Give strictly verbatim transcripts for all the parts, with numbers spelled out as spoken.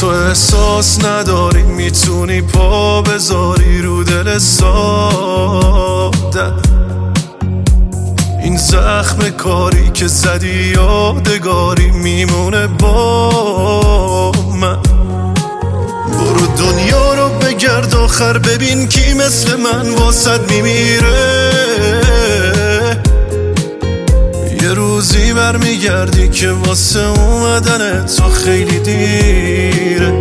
تو احساس نداری میتونی پا بذاری رو دل ساده. این زخم کاری که زدی یادگاری میمونه با من. برو دنیا رو بگرد آخر ببین کی مثل من واسد میمیره. یه روزی برمیگردی که واسه اومدن تو خیلی دیره.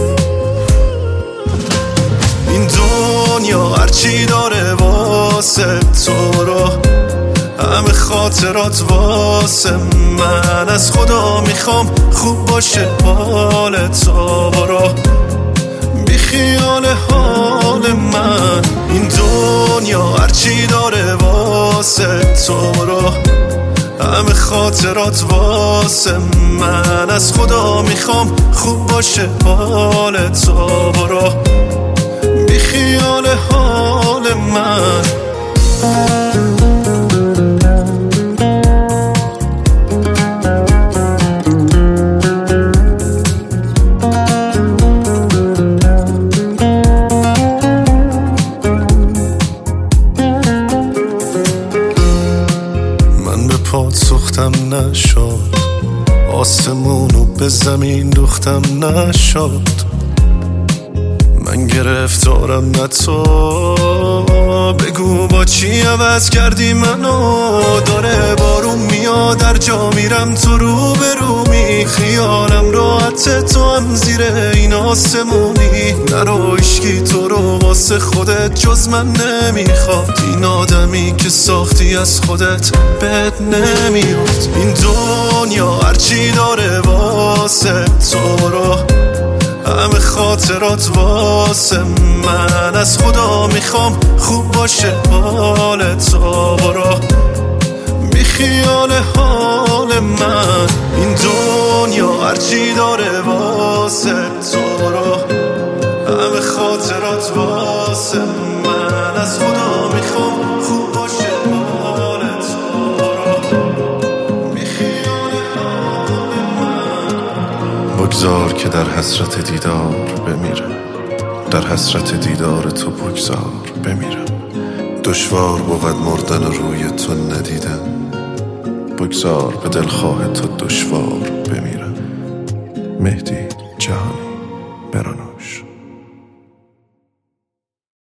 این دنیا هرچی داره واسه تو رو، همه خاطرات واسه من. از خدا میخوام خوب باشه حال تو، برو بی خیال حال من. این دنیا هرچی داره واسه تو رو، همه خاطرات واسه من. از خدا میخوام خوب باشه حال تو، برو بی خیال حال من. پات سوختم نشد، آسمونو به زمین دوختم نشد. من گرفتارم نه تو، بگو با چی عوض کردی منو. داره بارون میاد در جا میرم تو رو به رومی. خیالم راحت تو هم زیر این آسمونی. نرو عشقی تو رو واسه خودت جز من نمیخواد. این آدمی که ساختی از خودت بد نمیاد. این دنیا هرچی داره واسه تو رو، همه خاطرات واسه من. از خدا میخوام خوب باشه حال تو، برو بی خیال حال من. این دنیا هرچی داره واسه تو رو، همه خاطرات واسه من. از خدا میخوام خوب باشه حال تو، برو بی خیال حال من. بگذار که در حسرت دیدار بمیرم، در حسرت دیدار تو بگذار بمیرم. دشوار بود مردن روی تو ندیدم، بگذار به دلخواه تو دشوار بمیرم. مهدی جهانی، برانوش.